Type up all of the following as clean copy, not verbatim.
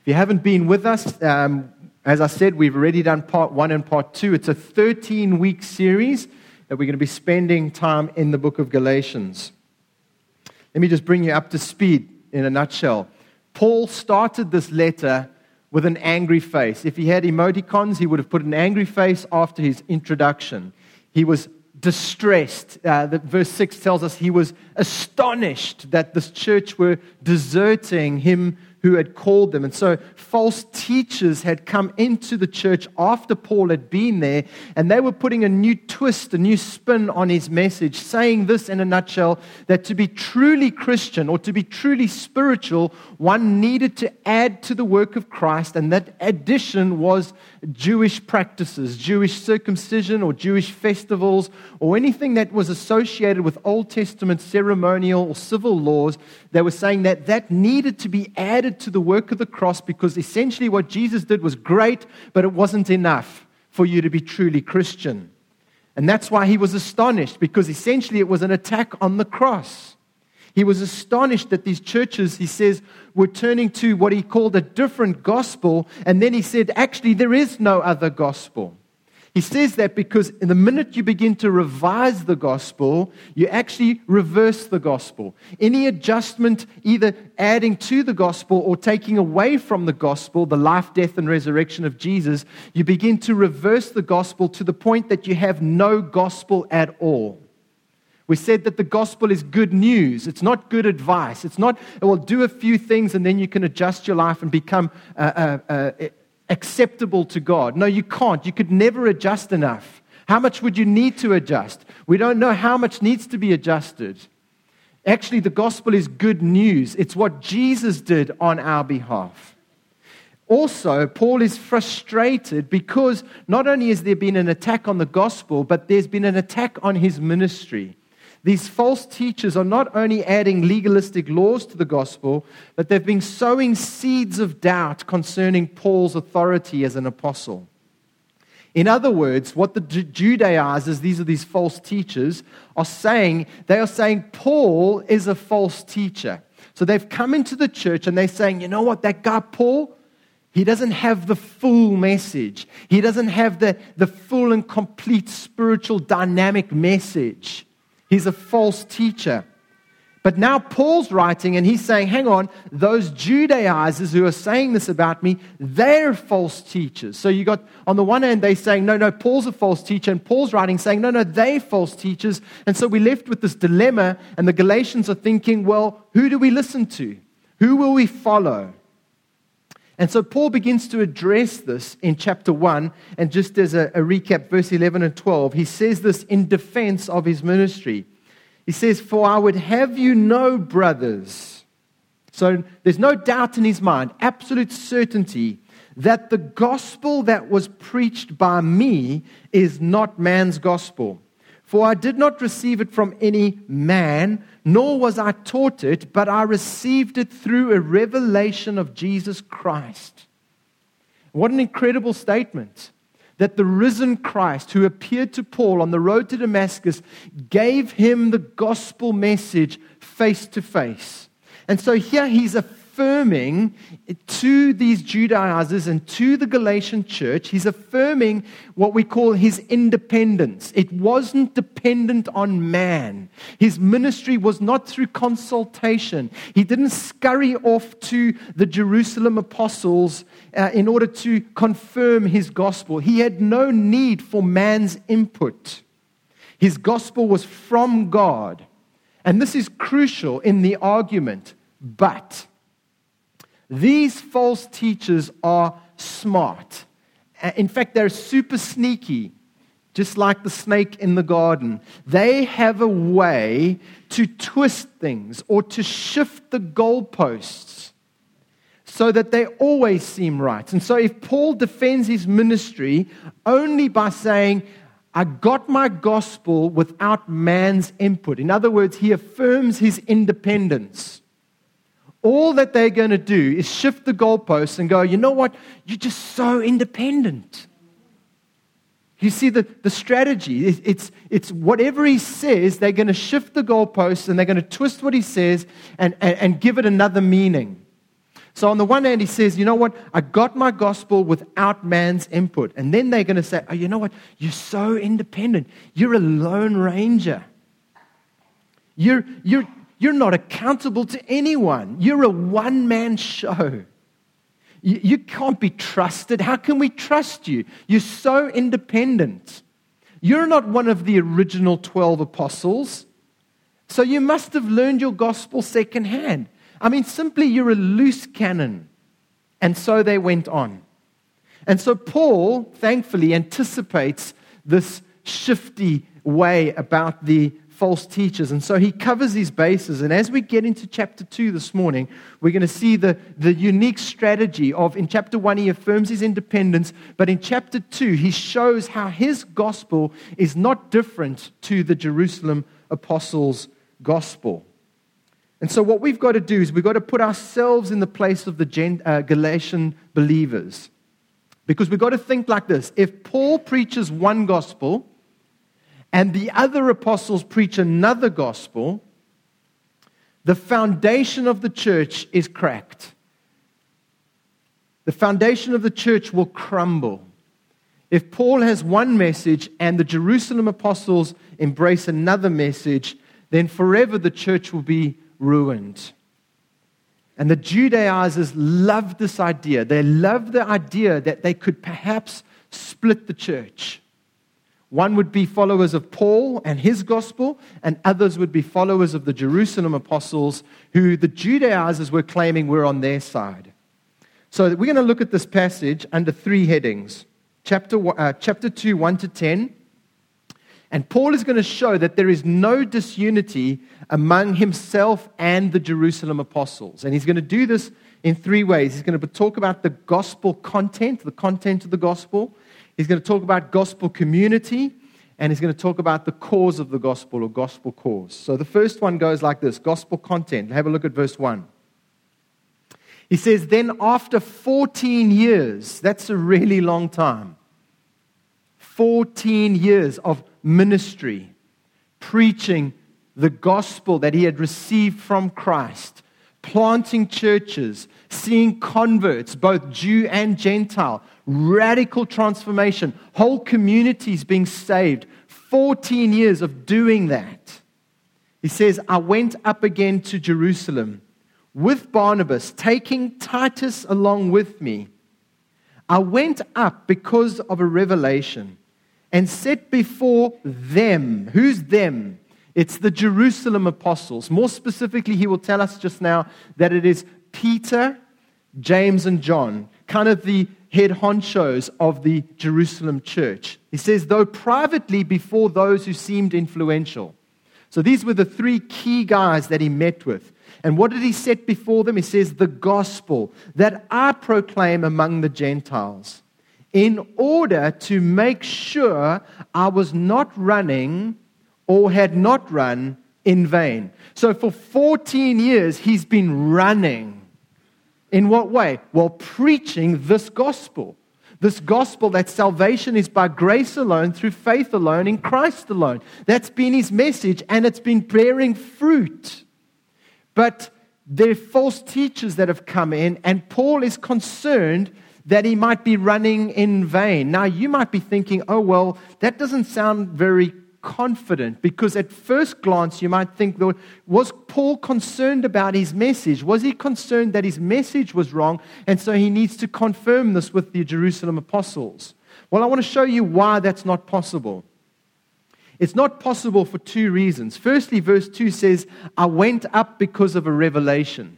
If you haven't been with us, as I said, we've already done part 1 and part 2. It's a 13-week series that we're going to be spending time in the book of Galatians. Let me just bring you up to speed in a nutshell. Paul started this letter with an angry face. If he had emoticons, he would have put an angry face after his introduction. He was distressed. Verse 6 tells us he was astonished that this church were deserting him who had called them. And so false teachers had come into the church after Paul had been there, and they were putting a new twist, a new spin on his message, saying this in a nutshell, that to be truly Christian or to be truly spiritual, one needed to add to the work of Christ, and that addition was Jewish practices, Jewish circumcision or Jewish festivals, or anything that was associated with Old Testament ceremonial or civil laws. They were saying that that needed to be added to the work of the cross, because essentially what Jesus did was great, but it wasn't enough for you to be truly Christian. And that's why he was astonished, because essentially it was an attack on the cross. He was astonished that these churches, he says, were turning to what he called a different gospel, and then he said, actually, there is no other gospel. He says that because in the minute you begin to revise the gospel, you actually reverse the gospel. Any adjustment, either adding to the gospel or taking away from the gospel, the life, death, and resurrection of Jesus, you begin to reverse the gospel to the point that you have no gospel at all. We said that the gospel is good news. It's not good advice. It's not, well, do a few things and then you can adjust your life and become acceptable to God. No, you can't. You could never adjust enough. How much would you need to adjust? We don't know how much needs to be adjusted. Actually, the gospel is good news. It's what Jesus did on our behalf. Also, Paul is frustrated because not only has there been an attack on the gospel, but there's been an attack on his ministry. These false teachers are not only adding legalistic laws to the gospel, but they've been sowing seeds of doubt concerning Paul's authority as an apostle. In other words, what the Judaizers, these are these false teachers, are saying, they are saying Paul is a false teacher. So they've come into the church and they're saying, you know what, that guy Paul, he doesn't have the full message. He doesn't have the full and complete spiritual dynamic message. He's a false teacher. But now Paul's writing and he's saying, hang on, those Judaizers who are saying this about me, they're false teachers. So you got, on the one hand, they're saying, no, Paul's a false teacher. And Paul's writing saying, no, they're false teachers. And so we're left with this dilemma. And the Galatians are thinking, well, who do we listen to? Who will we follow? And so Paul begins to address this in chapter 1, and just as a recap, verse 11 and 12, he says this in defense of his ministry. He says, "For I would have you know, brothers," so there's no doubt in his mind, absolute certainty, that the gospel that was preached by me is not man's gospel. For I did not receive it from any man, nor was I taught it, but I received it through a revelation of Jesus Christ. What an incredible statement. That the risen Christ, who appeared to Paul on the road to Damascus, gave him the gospel message face to face. And so here he's affirming to these Judaizers and to the Galatian church, he's affirming what we call his independence. It wasn't dependent on man. His ministry was not through consultation. He didn't scurry off to the Jerusalem apostles in order to confirm his gospel. He had no need for man's input. His gospel was from God. And this is crucial in the argument. But these false teachers are smart. In fact, they're super sneaky, just like the snake in the garden. They have a way to twist things or to shift the goalposts so that they always seem right. And so if Paul defends his ministry only by saying, I got my gospel without man's input. In other words, he affirms his independence. All that they're going to do is shift the goalposts and go, you know what? You're just so independent. You see the strategy. It's whatever he says, they're going to shift the goalposts and they're going to twist what he says and give it another meaning. So on the one hand, he says, you know what? I got my gospel without man's input. And then they're going to say, oh, you know what? You're so independent. You're a lone ranger. You're not accountable to anyone. You're a one-man show. You can't be trusted. How can we trust you? You're so independent. You're not one of the original 12 apostles. So you must have learned your gospel secondhand. I mean, simply you're a loose cannon. And so they went on. And so Paul, thankfully, anticipates this shifty way about the false teachers. And so he covers these bases. And as we get into chapter 2 this morning, we're going to see the unique strategy of, in chapter 1, he affirms his independence. But in chapter 2, he shows how his gospel is not different to the Jerusalem apostles' gospel. And so what we've got to do is we've got to put ourselves in the place of the Galatian believers. Because we've got to think like this. If Paul preaches one gospel and the other apostles preach another gospel, the foundation of the church is cracked. The foundation of the church will crumble. If Paul has one message and the Jerusalem apostles embrace another message, then forever the church will be ruined. And the Judaizers loved this idea. They loved the idea that they could perhaps split the church. One would be followers of Paul and his gospel, and others would be followers of the Jerusalem apostles, who the Judaizers were claiming were on their side. So we're going to look at this passage under three headings. Chapter 2, 1 to 10. And Paul is going to show that there is no disunity among himself and the Jerusalem apostles. And he's going to do this in three ways. He's going to talk about the gospel content, the content of the gospel. He's going to talk about gospel community. And he's going to talk about the cause of the gospel, or gospel cause. So the first one goes like this, gospel content. Have a look at verse 1. He says, then after 14 years, that's a really long time. 14 years of ministry, preaching the gospel that he had received from Christ, planting churches, seeing converts, both Jew and Gentile, radical transformation, whole communities being saved, 14 years of doing that. He says, I went up again to Jerusalem with Barnabas, taking Titus along with me. I went up because of a revelation and set before them. Who's them? It's the Jerusalem apostles. More specifically, he will tell us just now that it is Peter, James, and John, kind of the head honchos of the Jerusalem church. He says, though privately before those who seemed influential. So these were the three key guys that he met with. And what did he set before them? He says, the gospel that I proclaim among the Gentiles, in order to make sure I was not running or had not run in vain. So for 14 years, he's been running. In what way? Well, preaching this gospel. This gospel that salvation is by grace alone, through faith alone, in Christ alone. That's been his message, and it's been bearing fruit. But there are false teachers that have come in, and Paul is concerned that he might be running in vain. Now, you might be thinking, oh, well, that doesn't sound very confident, because at first glance, you might think, was Paul concerned about his message? Was he concerned that his message was wrong, and so he needs to confirm this with the Jerusalem apostles? Well, I want to show you why that's not possible. It's not possible for two reasons. Firstly, verse 2 says, I went up because of a revelation.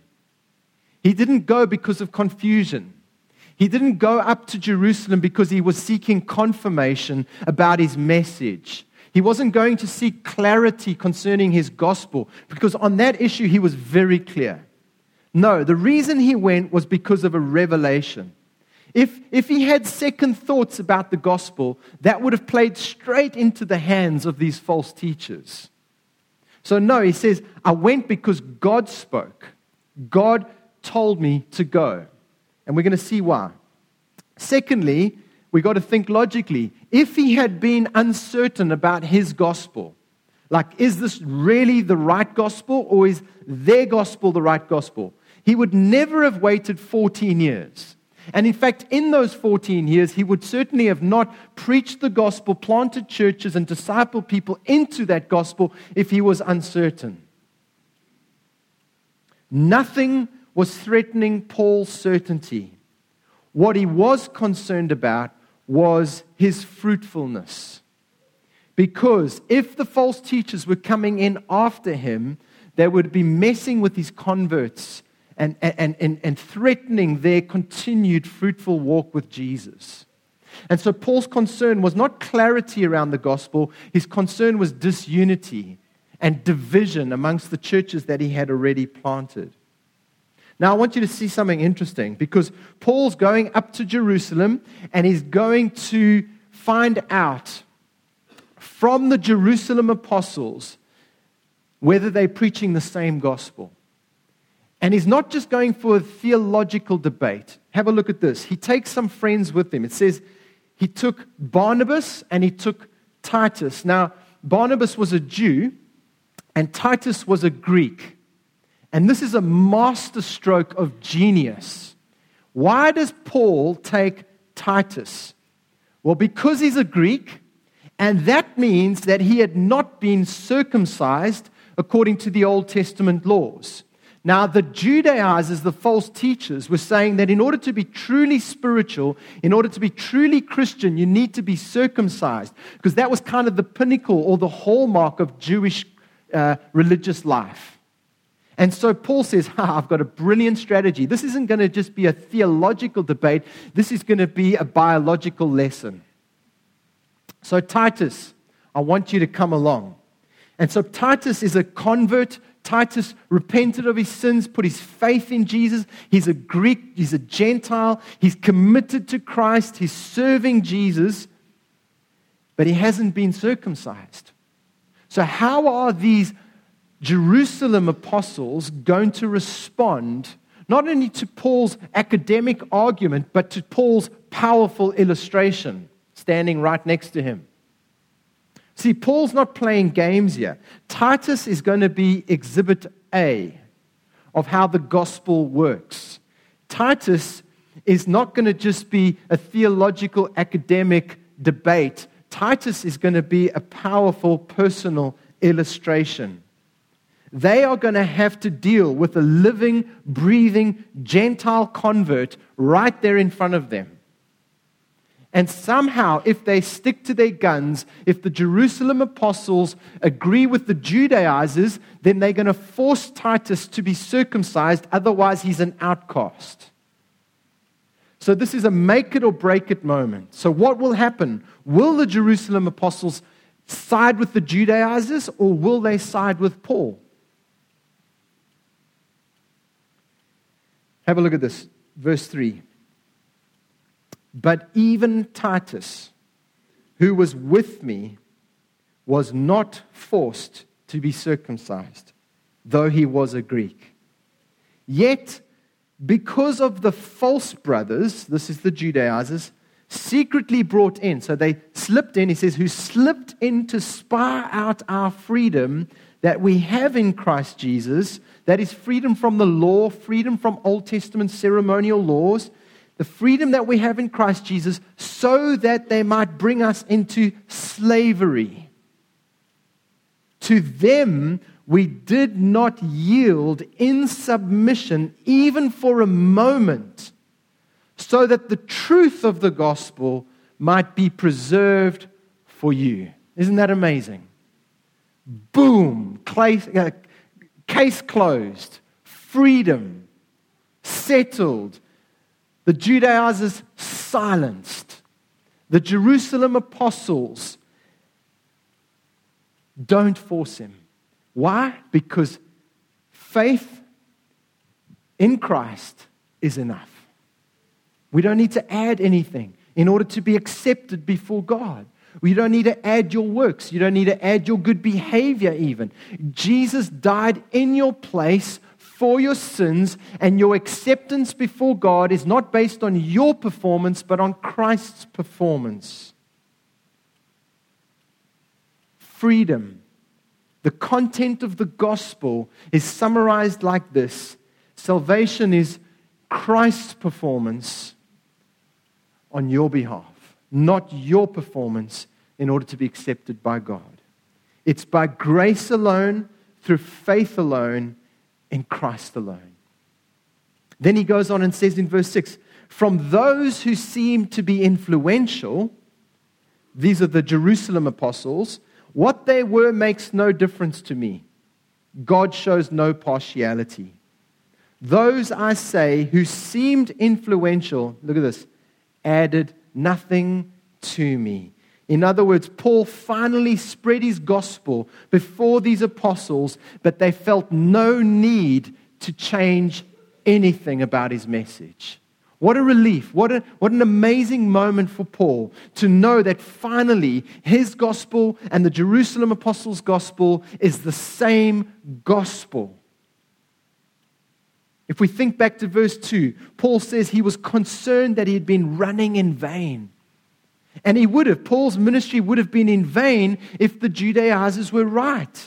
He didn't go because of confusion. He didn't go up to Jerusalem because he was seeking confirmation about his message. He wasn't going to seek clarity concerning his gospel, because on that issue he was very clear. No, the reason he went was because of a revelation. If he had second thoughts about the gospel, that would have played straight into the hands of these false teachers. So no, he says, I went because God spoke. God told me to go. And we're going to see why. Secondly, we've got to think logically. If he had been uncertain about his gospel, like, is this really the right gospel, or is their gospel the right gospel? he would never have waited 14 years. And in fact, in those 14 years, he would certainly have not preached the gospel, planted churches, and discipled people into that gospel if he was uncertain. Nothing was threatening Paul's certainty. What he was concerned about was his fruitfulness. Because if the false teachers were coming in after him, they would be messing with his converts and threatening their continued fruitful walk with Jesus. And so Paul's concern was not clarity around the gospel. His concern was disunity and division amongst the churches that he had already planted. Now, I want you to see something interesting, because Paul's going up to Jerusalem and he's going to find out from the Jerusalem apostles whether they're preaching the same gospel. And he's not just going for a theological debate. Have a look at this. He takes some friends with him. It says he took Barnabas and he took Titus. Now, Barnabas was a Jew and Titus was a Greek. And this is a masterstroke of genius. Why does Paul take Titus? Well, because he's a Greek, and that means that he had not been circumcised according to the Old Testament laws. Now, the Judaizers, the false teachers, were saying that in order to be truly spiritual, in order to be truly Christian, you need to be circumcised, because that was kind of the pinnacle or the hallmark of Jewish religious life. And so Paul says, I've got a brilliant strategy. This isn't going to just be a theological debate. This is going to be a biological lesson. So Titus, I want you to come along. And so Titus is a convert. Titus repented of his sins, put his faith in Jesus. He's a Greek, he's a Gentile. He's committed to Christ. He's serving Jesus. But he hasn't been circumcised. So how are these Jerusalem apostles going to respond not only to Paul's academic argument, but to Paul's powerful illustration standing right next to him? See, Paul's not playing games here. Titus is going to be exhibit A of how the gospel works. Titus is not going to just be a theological academic debate. Titus is going to be a powerful personal illustration. They are going to have to deal with a living, breathing Gentile convert right there in front of them. And somehow, if they stick to their guns, if the Jerusalem apostles agree with the Judaizers, then they're going to force Titus to be circumcised, otherwise he's an outcast. So this is a make it or break it moment. So what will happen? Will the Jerusalem apostles side with the Judaizers, or will they side with Paul? Have a look at this, verse 3. But even Titus, who was with me, was not forced to be circumcised, though he was a Greek. Yet, because of the false brothers, this is the Judaizers, secretly brought in, so they slipped in, he says, who slipped in to spy out our freedom that we have in Christ Jesus, that is freedom from the law, freedom from Old Testament ceremonial laws, the freedom that we have in Christ Jesus, so that they might bring us into slavery. To them, we did not yield in submission, even for a moment, so that the truth of the gospel might be preserved for you. Isn't that amazing? Boom! Case closed. Freedom. Settled. The Judaizers silenced. The Jerusalem apostles don't force him. Why? Because faith in Christ is enough. We don't need to add anything in order to be accepted before God. You don't need to add your works. You don't need to add your good behavior even. Jesus died in your place for your sins, and your acceptance before God is not based on your performance, but on Christ's performance. Freedom. The content of the gospel is summarized like this. Salvation is Christ's performance on your behalf, not your performance in order to be accepted by God. It's by grace alone, through faith alone, in Christ alone. Then he goes on and says in verse 6, from those who seem to be influential, these are the Jerusalem apostles, what they were makes no difference to me. God shows no partiality. Those, I say, who seemed influential, look at this, added nothing to me. In other words, Paul finally spread his gospel before these apostles, but they felt no need to change anything about his message. What a relief. What an amazing moment for Paul to know that finally his gospel and the Jerusalem apostles' gospel is the same gospel. If we think back to verse 2, Paul says he was concerned that he had been running in vain. And he would have. Paul's ministry would have been in vain if the Judaizers were right.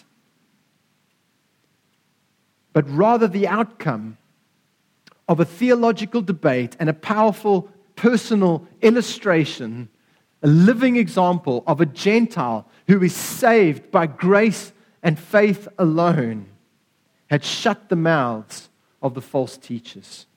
But rather the outcome of a theological debate and a powerful personal illustration, a living example of a Gentile who is saved by grace and faith alone, had shut the mouths of the false teachers.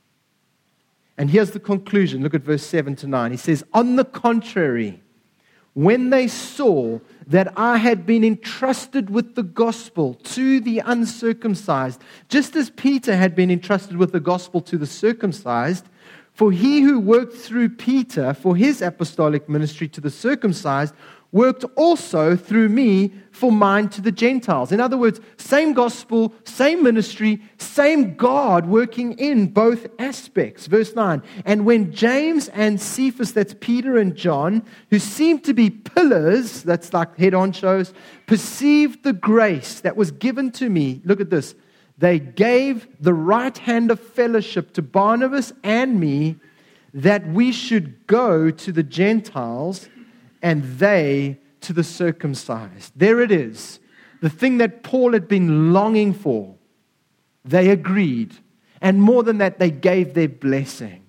And here's the conclusion. Look at verse 7 to 9. He says, on the contrary, when they saw that I had been entrusted with the gospel to the uncircumcised, just as Peter had been entrusted with the gospel to the circumcised, for he who worked through Peter for his apostolic ministry to the circumcised worked also through me for mine to the Gentiles. In other words, same gospel, same ministry, same God working in both aspects. Verse 9, and when James and Cephas, that's Peter and John, who seemed to be pillars, that's like head honchos, perceived the grace that was given to me, look at this, they gave the right hand of fellowship to Barnabas and me that we should go to the Gentiles and they to the circumcised. There it is. The thing that Paul had been longing for. They agreed. And more than that, they gave their blessing.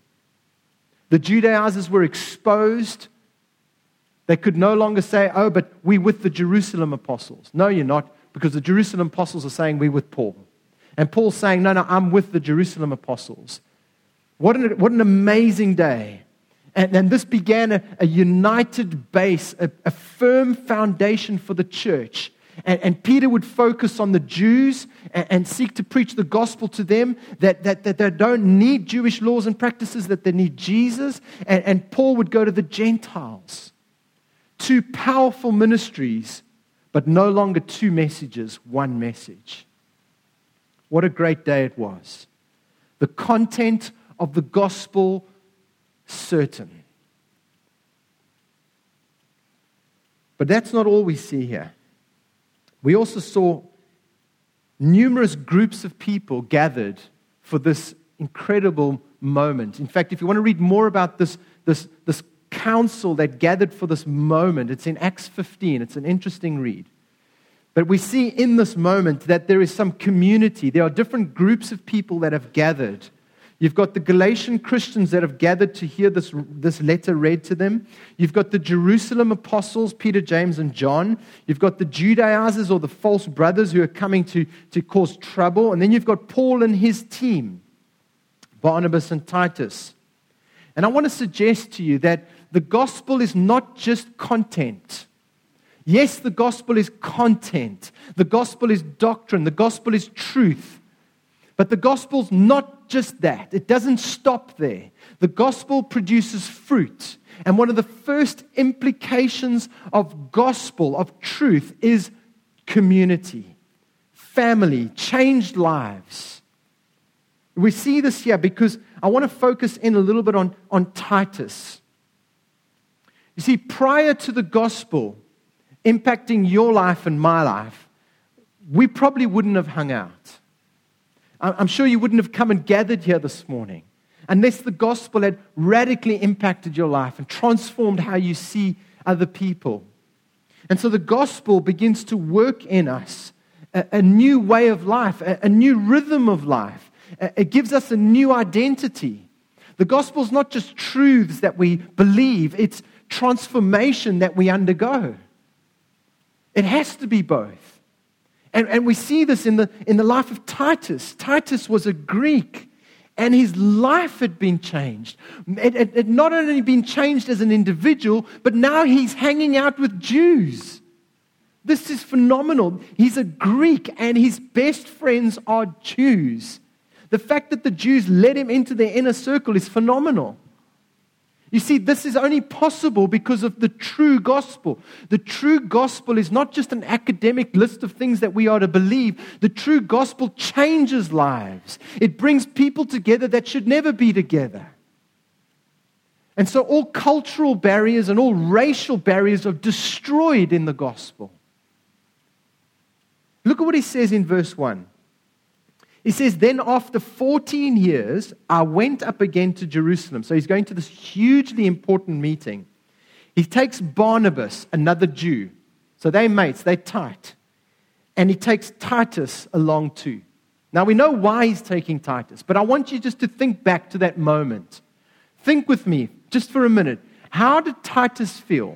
The Judaizers were exposed. They could no longer say, oh, but we're with the Jerusalem apostles. No, you're not, because the Jerusalem apostles are saying we're with Paul. And Paul's saying, no, I'm with the Jerusalem apostles. What an amazing day. And this began a united base, a firm foundation for the church. And Peter would focus on the Jews and seek to preach the gospel to them, that they don't need Jewish laws and practices, that they need Jesus. And Paul would go to the Gentiles. Two powerful ministries, but no longer two messages, one message. What a great day it was. The content of the gospel certain. But that's not all we see here. We also saw numerous groups of people gathered for this incredible moment. In fact, if you want to read more about this council that gathered for this moment, it's in Acts 15. It's an interesting read. But we see in this moment that there is some community. There are different groups of people that have gathered. You've got the Galatian Christians that have gathered to hear this letter read to them. You've got the Jerusalem apostles, Peter, James, and John. You've got the Judaizers or the false brothers who are coming to cause trouble. And then you've got Paul and his team, Barnabas and Titus. And I want to suggest to you that the gospel is not just content. Yes, the gospel is content. The gospel is doctrine. The gospel is truth. But the gospel's not just that. It doesn't stop there. The gospel produces fruit. And one of the first implications of gospel, of truth, is community, family, changed lives. We see this here because I want to focus in a little bit on Titus. You see, prior to the gospel impacting your life and my life, we probably wouldn't have hung out. I'm sure you wouldn't have come and gathered here this morning unless the gospel had radically impacted your life and transformed how you see other people. And so the gospel begins to work in us a new way of life, a new rhythm of life. It gives us a new identity. The gospel is not just truths that we believe, it's transformation that we undergo. It has to be both. And we see this in the life of Titus. Titus was a Greek, and his life had been changed. It had not only been changed as an individual, but now he's hanging out with Jews. This is phenomenal. He's a Greek, and his best friends are Jews. The fact that the Jews let him into their inner circle is phenomenal. You see, this is only possible because of the true gospel. The true gospel is not just an academic list of things that we are to believe. The true gospel changes lives. It brings people together that should never be together. And so all cultural barriers and all racial barriers are destroyed in the gospel. Look at what he says in verse 1. He says, then after 14 years, I went up again to Jerusalem. So he's going to this hugely important meeting. He takes Barnabas, another Jew. So they're mates, they're tight. And he takes Titus along too. Now we know why he's taking Titus, but I want you just to think back to that moment. Think with me, just for a minute. How did Titus feel?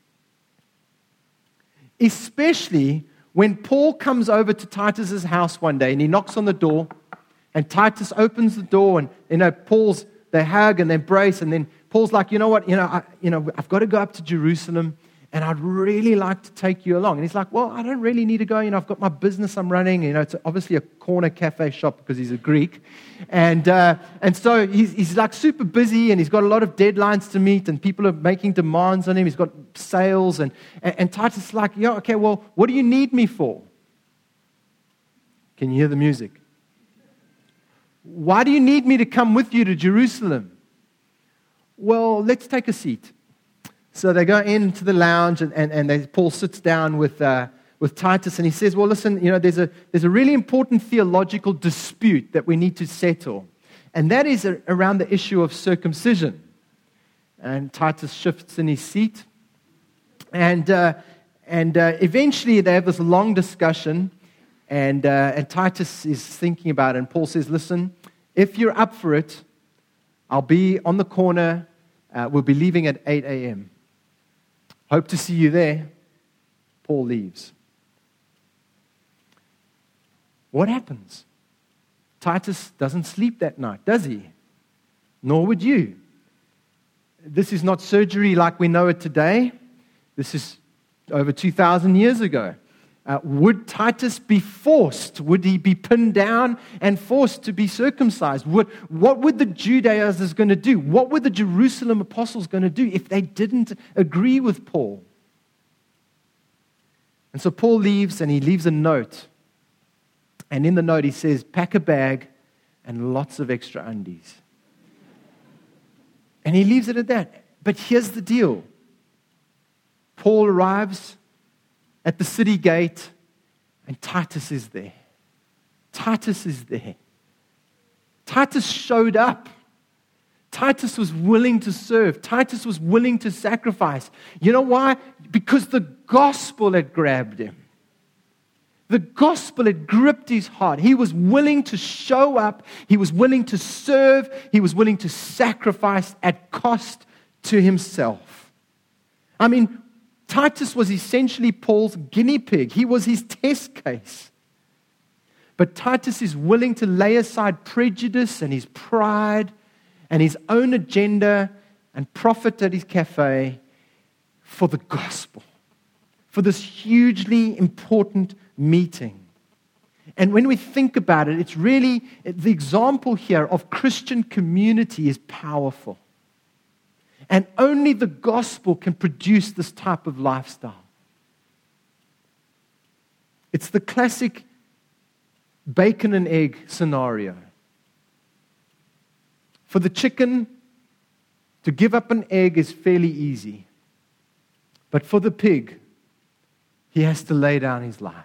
Especially when Paul comes over to Titus's house one day and he knocks on the door, and Titus opens the door, and they hug and they embrace, and then Paul's like, you know what, I've got to go up to Jerusalem, and I'd really like to take you along. And he's like, well, I don't really need to go. I've got my business I'm running. It's obviously a corner cafe shop because he's a Greek, and so he's like super busy, and he's got a lot of deadlines to meet, and people are making demands on him. He's got sales, and Titus is like, yeah, okay, well, what do you need me for? Can you hear the music? Why do you need me to come with you to Jerusalem? Well, let's take a seat. So they go into the lounge, and Paul sits down with Titus, and he says, well, listen, there's a really important theological dispute that we need to settle, and that is around the issue of circumcision. And Titus shifts in his seat, and eventually they have this long discussion, and Titus is thinking about it, and Paul says, listen, if you're up for it, I'll be on the corner. We'll be leaving at 8 a.m. Hope to see you there. Paul leaves. What happens? Titus doesn't sleep that night, does he? Nor would you. This is not surgery like we know it today. This is over 2,000 years ago. Would Titus be forced? Would he be pinned down and forced to be circumcised? What were the Judaizers going to do? What were the Jerusalem apostles going to do if they didn't agree with Paul? And so Paul leaves, and he leaves a note. And in the note he says, pack a bag and lots of extra undies. And he leaves it at that. But here's the deal. Paul arrives at the city gate, and Titus is there. Titus is there. Titus showed up. Titus was willing to serve. Titus was willing to sacrifice. You know why? Because the gospel had grabbed him. The gospel had gripped his heart. He was willing to show up. He was willing to serve. He was willing to sacrifice at cost to himself. I mean, Titus was essentially Paul's guinea pig. He was his test case. But Titus is willing to lay aside prejudice and his pride and his own agenda and profit at his cafe for the gospel, for this hugely important meeting. And when we think about it, it's really, the example here of Christian community is powerful. And only the gospel can produce this type of lifestyle. It's the classic bacon and egg scenario. For the chicken, to give up an egg is fairly easy. But for the pig, he has to lay down his life.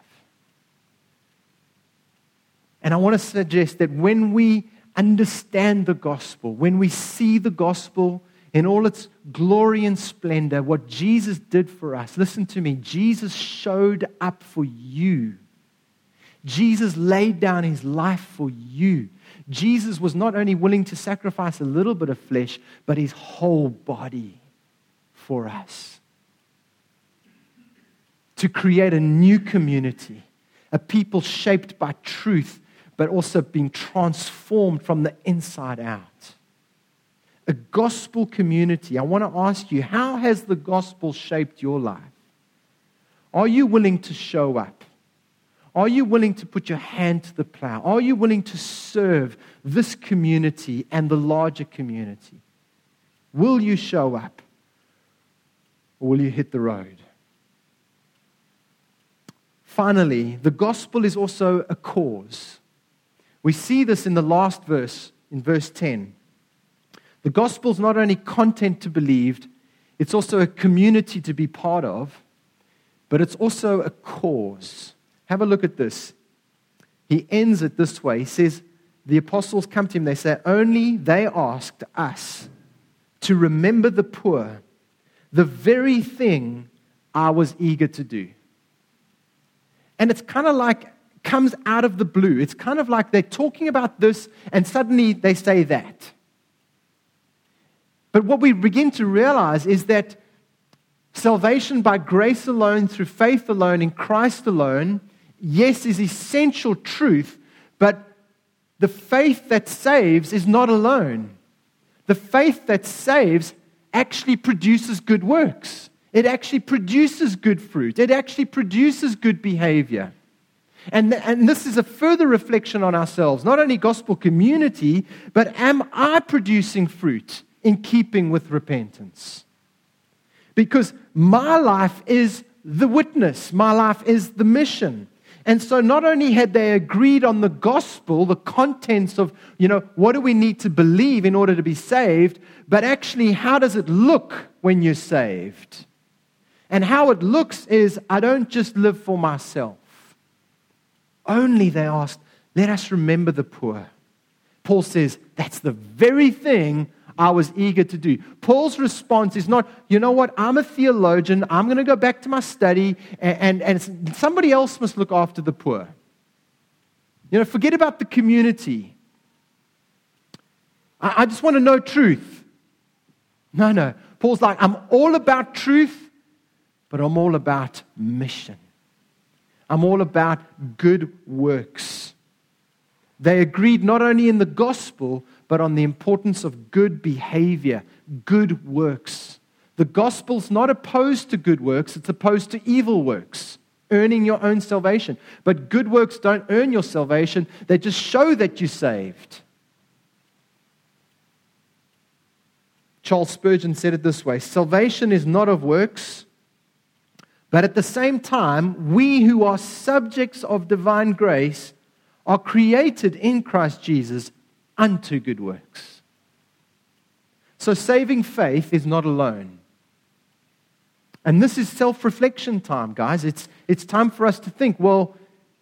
And I want to suggest that when we understand the gospel, when we see the gospel in all its glory and splendor, what Jesus did for us. Listen to me. Jesus showed up for you. Jesus laid down his life for you. Jesus was not only willing to sacrifice a little bit of flesh, but his whole body for us. To create a new community, a people shaped by truth, but also being transformed from the inside out. A gospel community. I want to ask you, how has the gospel shaped your life? Are you willing to show up? Are you willing to put your hand to the plow? Are you willing to serve this community and the larger community? Will you show up? Or will you hit the road? Finally, the gospel is also a cause. We see this in the last verse, in verse 10. The gospel is not only content to believe, it's also a community to be part of, but it's also a cause. Have a look at this. He ends it this way. He says, the apostles come to him, they say, only they asked us to remember the poor, the very thing I was eager to do. And it's kind of like, comes out of the blue. It's kind of like they're talking about this and suddenly they say that. But what we begin to realize is that salvation by grace alone, through faith alone, in Christ alone, yes, is essential truth, but the faith that saves is not alone. The faith that saves actually produces good works. It actually produces good fruit. It actually produces good behavior. And this is a further reflection on ourselves, not only gospel community, but am I producing fruit in keeping with repentance? Because my life is the witness. My life is the mission. And so not only had they agreed on the gospel, the contents of, what do we need to believe in order to be saved, but actually how does it look when you're saved? And how it looks is, I don't just live for myself. Only, they asked, let us remember the poor. Paul says, that's the very thing I was eager to do. Paul's response is not, you know what, I'm a theologian, I'm going to go back to my study, and somebody else must look after the poor. Forget about the community. I just want to know truth. No. Paul's like, I'm all about truth, but I'm all about mission. I'm all about good works. They agreed not only in the gospel, but on the importance of good behavior, good works. The gospel's not opposed to good works, it's opposed to evil works, earning your own salvation. But good works don't earn your salvation, they just show that you're saved. Charles Spurgeon said it this way, salvation is not of works, but at the same time, we who are subjects of divine grace are created in Christ Jesus unto good works. So saving faith is not alone. And this is self-reflection time, guys. It's time for us to think, well,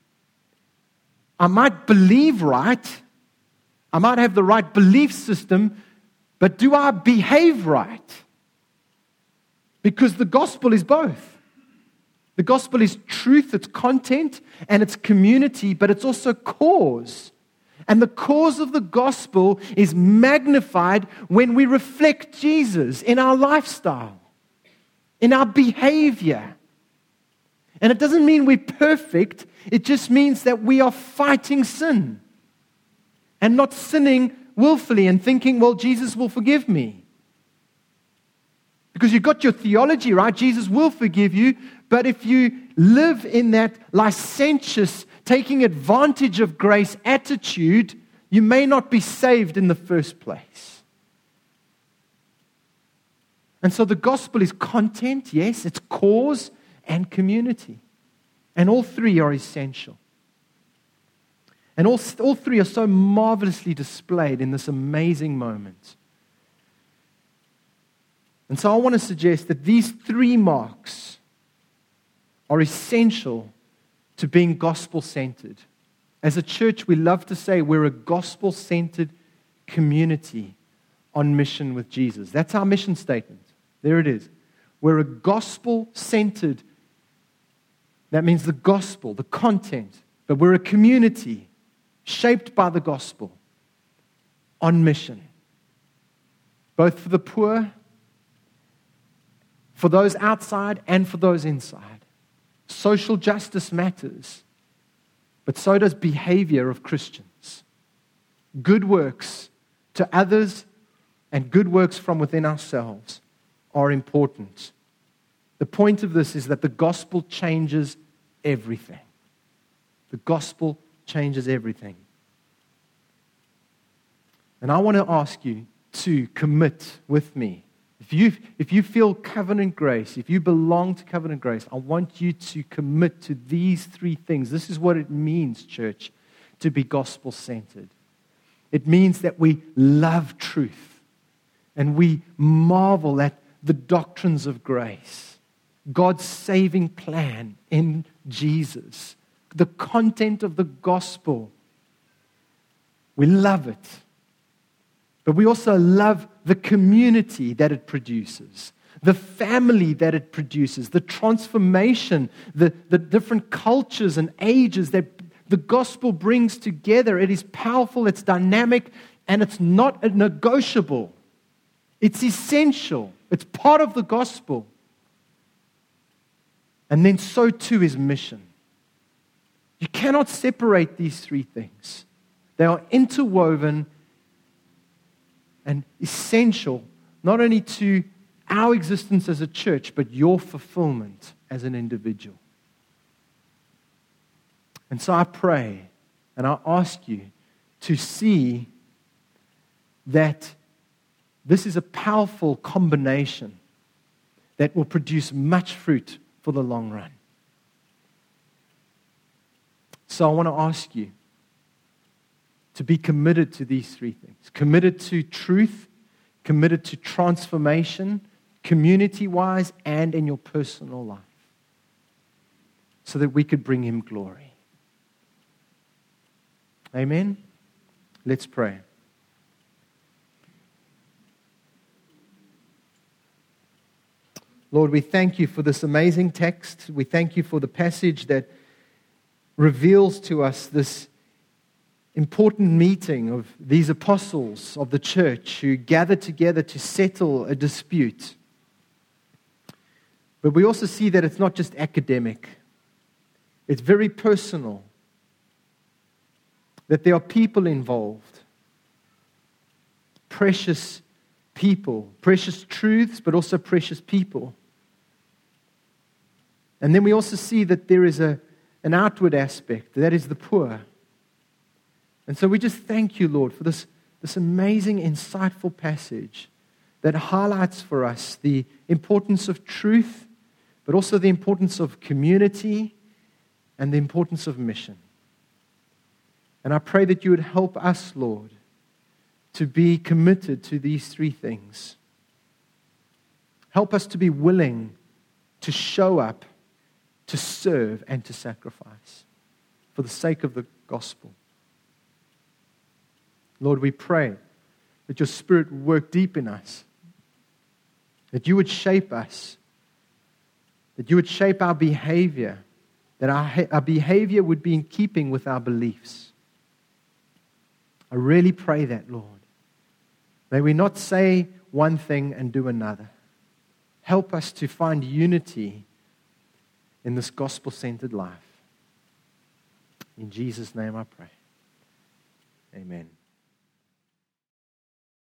I might believe right, I might have the right belief system, but do I behave right? Because the gospel is both. The gospel is truth, it's content, and it's community, but it's also cause. And the cause of the gospel is magnified when we reflect Jesus in our lifestyle, in our behavior. And it doesn't mean we're perfect, it just means that we are fighting sin and not sinning willfully and thinking, well, Jesus will forgive me. Because you've got your theology right, Jesus will forgive you, but if you live in that licentious, taking advantage of grace attitude, you may not be saved in the first place. And so the gospel is content, yes, it's cause and community. And all three are essential. And all three are so marvelously displayed in this amazing moment. And so I want to suggest that these three marks are essential to being gospel-centered. As a church, we love to say we're a gospel-centered community on mission with Jesus. That's our mission statement. There it is. We're a gospel-centered. That means the gospel, the content. But we're a community shaped by the gospel. on mission, both for the poor, for those outside, and for those inside. Social justice matters, but so does behavior of Christians. Good works to others and good works from within ourselves are important. The point of this is that the gospel changes everything. The gospel changes everything. And I want to ask you to commit with me. If you feel Covenant Grace, if you belong to Covenant Grace, I want you to commit to these three things. This is what it means, church, to be gospel-centered. It means that we love truth and we marvel at the doctrines of grace, God's saving plan in Jesus, the content of the gospel. We love it. But we also love the community that it produces, the family that it produces, the transformation, the different cultures and ages that the gospel brings together. It is powerful, it's dynamic, and it's not negotiable. It's essential. It's part of the gospel. And then so too is mission. You cannot separate these three things. They are interwoven and essential, not only to our existence as a church, but your fulfillment as an individual. And so I pray, and I ask you to see that this is a powerful combination that will produce much fruit for the long run. So I want to ask you to be committed to these three things. Committed to truth, committed to transformation, community-wise and in your personal life, so that we could bring Him glory. Amen? Let's pray. Lord, we thank you for this amazing text. We thank you for the passage that reveals to us this important meeting of these apostles of the church who gathered together to settle a dispute. But we also see that it's not just academic. It's very personal. That there are people involved. Precious people. Precious truths, but also precious people. And then we also see that there is an outward aspect. That is the poor. And so we just thank you, Lord, for this amazing, insightful passage that highlights for us the importance of truth, but also the importance of community and the importance of mission. And I pray that you would help us, Lord, to be committed to these three things. Help us to be willing to show up, to serve, and to sacrifice for the sake of the gospel. Lord, we pray that your Spirit would work deep in us, that you would shape us, that you would shape our behavior, that our behavior would be in keeping with our beliefs. I really pray that, Lord. May we not say one thing and do another. Help us to find unity in this gospel-centered life. In Jesus' name I pray. Amen.